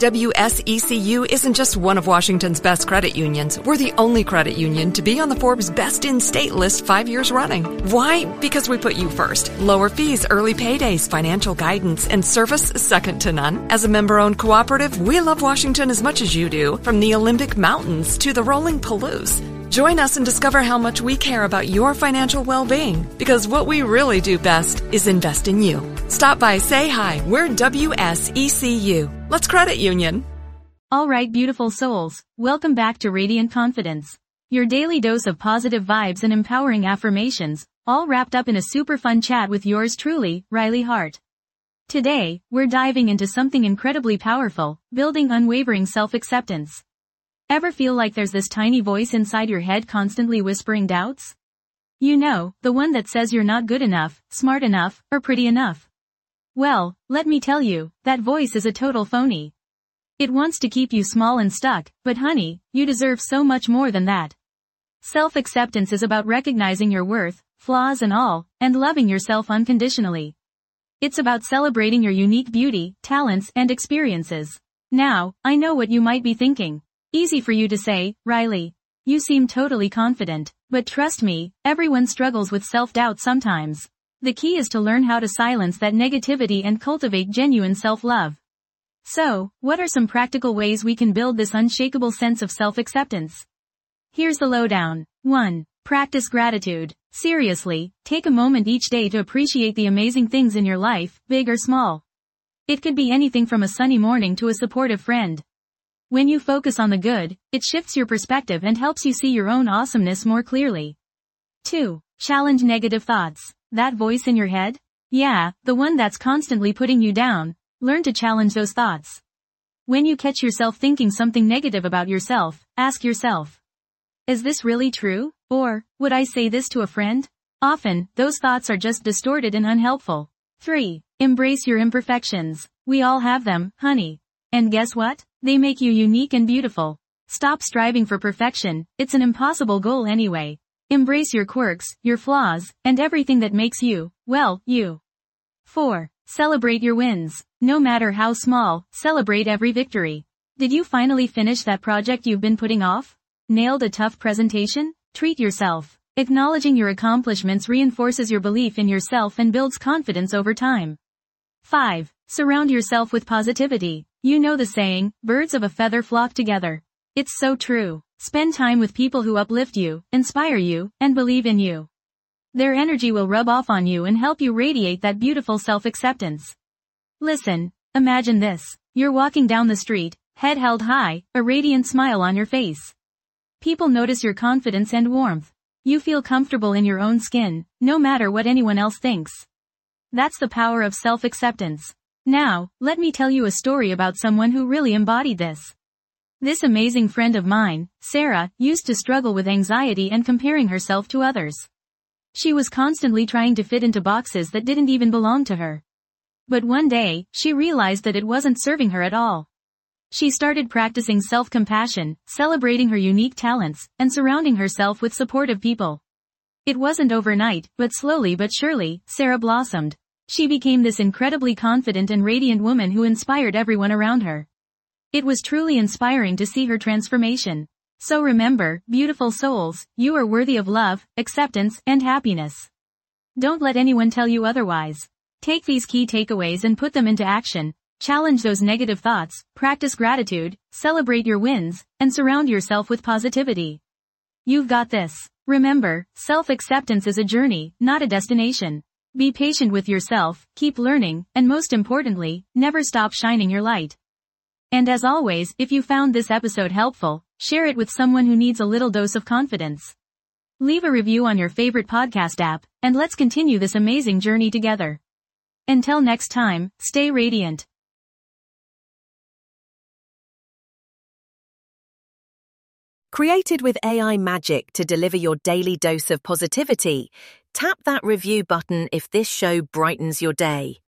WSECU isn't just one of Washington's best credit unions. We're the only credit union to be on the Forbes Best in State list 5 years running. Why? Because we put you first. Lower fees, early paydays, financial guidance, and service second to none. As a member-owned cooperative, we love Washington as much as you do, from the Olympic Mountains to the rolling Palouse. Join us and discover how much we care about your financial well-being, because what we really do best is invest in you. Stop by, say hi. We're WSECU. Let's credit union. All right, beautiful souls. Welcome back to Radiant Confidence. Your daily dose of positive vibes and empowering affirmations, all wrapped up in a super fun chat with yours truly, Riley Hart. Today, we're diving into something incredibly powerful, building unwavering self-acceptance. Ever feel like there's this tiny voice inside your head constantly whispering doubts? You know, the one that says you're not good enough, smart enough, or pretty enough. Well, let me tell you, that voice is a total phony. It wants to keep you small and stuck, but honey, you deserve so much more than that. Self-acceptance is about recognizing your worth, flaws and all, and loving yourself unconditionally. It's about celebrating your unique beauty, talents, and experiences. Now, I know what you might be thinking. Easy for you to say, Riley. You seem totally confident, but trust me, everyone struggles with self-doubt sometimes. The key is to learn how to silence that negativity and cultivate genuine self-love. So, what are some practical ways we can build this unshakable sense of self-acceptance? Here's the lowdown. 1. Practice gratitude. Seriously, take a moment each day to appreciate the amazing things in your life, big or small. It could be anything from a sunny morning to a supportive friend. When you focus on the good, it shifts your perspective and helps you see your own awesomeness more clearly. 2. Challenge negative thoughts. That voice in your head? Yeah, the one that's constantly putting you down. Learn to challenge those thoughts. When you catch yourself thinking something negative about yourself, ask yourself, is this really true? Or, would I say this to a friend? Often, those thoughts are just distorted and unhelpful. 3. Embrace your imperfections. We all have them, honey. And guess what? They make you unique and beautiful. Stop striving for perfection, it's an impossible goal anyway. Embrace your quirks, your flaws, and everything that makes you, well, you. 4. Celebrate your wins. No matter how small, celebrate every victory. Did you finally finish that project you've been putting off? Nailed a tough presentation? Treat yourself. Acknowledging your accomplishments reinforces your belief in yourself and builds confidence over time. 5. Surround yourself with positivity. You know the saying, birds of a feather flock together. It's so true. Spend time with people who uplift you, inspire you, and believe in you. Their energy will rub off on you and help you radiate that beautiful self-acceptance. Listen, imagine this. You're walking down the street, head held high, a radiant smile on your face. People notice your confidence and warmth. You feel comfortable in your own skin, no matter what anyone else thinks. That's the power of self-acceptance. Now, let me tell you a story about someone who really embodied this. This amazing friend of mine, Sarah, used to struggle with anxiety and comparing herself to others. She was constantly trying to fit into boxes that didn't even belong to her. But one day, she realized that it wasn't serving her at all. She started practicing self-compassion, celebrating her unique talents, and surrounding herself with supportive people. It wasn't overnight, but slowly but surely, Sarah blossomed. She became this incredibly confident and radiant woman who inspired everyone around her. It was truly inspiring to see her transformation. So remember, beautiful souls, you are worthy of love, acceptance, and happiness. Don't let anyone tell you otherwise. Take these key takeaways and put them into action. Challenge those negative thoughts, practice gratitude, celebrate your wins, and surround yourself with positivity. You've got this. Remember, self-acceptance is a journey, not a destination. Be patient with yourself, keep learning, and most importantly, never stop shining your light. And as always, if you found this episode helpful, share it with someone who needs a little dose of confidence. Leave a review on your favorite podcast app, and let's continue this amazing journey together. Until next time, stay radiant. Created with AI magic to deliver your daily dose of positivity, tap that review button if this show brightens your day.